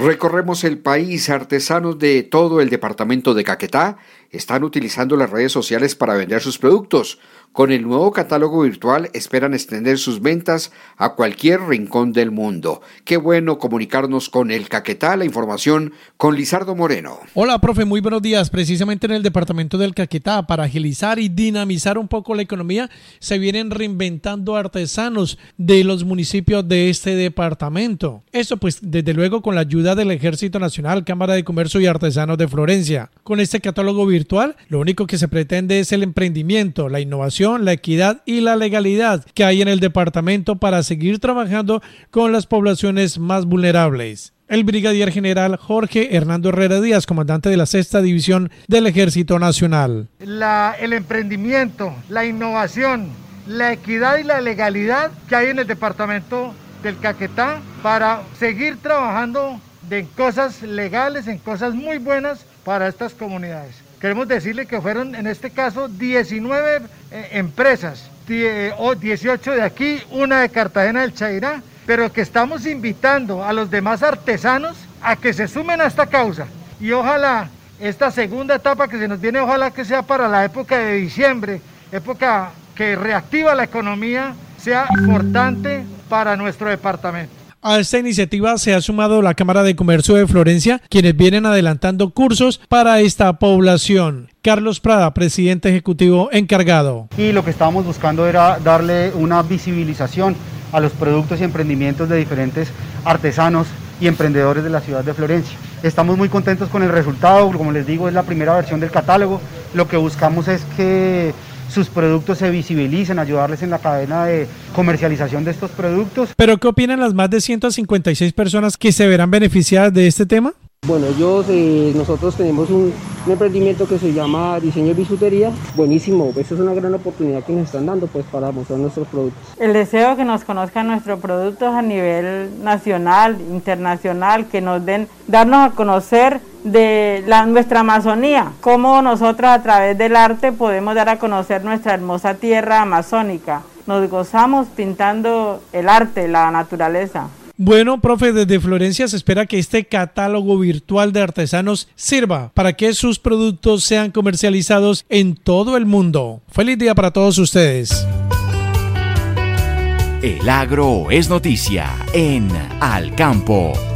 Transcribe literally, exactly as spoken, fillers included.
Recorremos el país. Artesanos de todo el departamento de Caquetá están utilizando las redes sociales para vender sus productos. Con el nuevo catálogo virtual esperan extender sus ventas a cualquier rincón del mundo. Qué bueno comunicarnos con el Caquetá. La información con Lizardo Moreno. Hola, profe, muy buenos días. Precisamente en el departamento del Caquetá, para agilizar y dinamizar un poco la economía, se vienen reinventando artesanos de los municipios de este departamento. Esto pues desde luego con la ayuda del Ejército Nacional, Cámara de Comercio y Artesanos de Florencia. Con este catálogo virtual, lo único que se pretende es el emprendimiento, la innovación, la equidad y la legalidad que hay en el departamento para seguir trabajando con las poblaciones más vulnerables. El brigadier general Jorge Hernando Herrera Díaz, comandante de la sexta división del Ejército Nacional. La, el emprendimiento, la innovación, la equidad y la legalidad que hay en el departamento del Caquetá para seguir trabajando en cosas legales, en cosas muy buenas para estas comunidades. Queremos decirle que fueron en este caso diecinueve eh, empresas, die, o dieciocho de aquí, una de Cartagena del Chairá, pero que estamos invitando a los demás artesanos a que se sumen a esta causa. Y ojalá esta segunda etapa que se nos viene, ojalá que sea para la época de diciembre, época que reactiva la economía, sea importante para nuestro departamento. A esta iniciativa se ha sumado la Cámara de Comercio de Florencia, quienes vienen adelantando cursos para esta población. Carlos Prada, presidente ejecutivo encargado. Y lo que estábamos buscando era darle una visibilización a los productos y emprendimientos de diferentes artesanos y emprendedores de la ciudad de Florencia. Estamos muy contentos con el resultado, como les digo, es la primera versión del catálogo. Lo que buscamos es que sus productos se visibilicen, ayudarles en la cadena de comercialización de estos productos. ¿Pero qué opinan las más de ciento cincuenta y seis personas que se verán beneficiadas de este tema? Bueno, ellos, eh, nosotros tenemos un, un emprendimiento que se llama Diseño y Bisutería. Buenísimo, eso es una gran oportunidad que nos están dando pues para mostrar nuestros productos. El deseo de que nos conozcan nuestros productos a nivel nacional, internacional, que nos den, darnos a conocer de la, nuestra Amazonía, cómo nosotros a través del arte podemos dar a conocer nuestra hermosa tierra amazónica. Nos gozamos pintando el arte, la naturaleza. Bueno, profe, desde Florencia se espera que este catálogo virtual de artesanos sirva para que sus productos sean comercializados en todo el mundo. Feliz día para todos ustedes. El agro es noticia en Al Campo.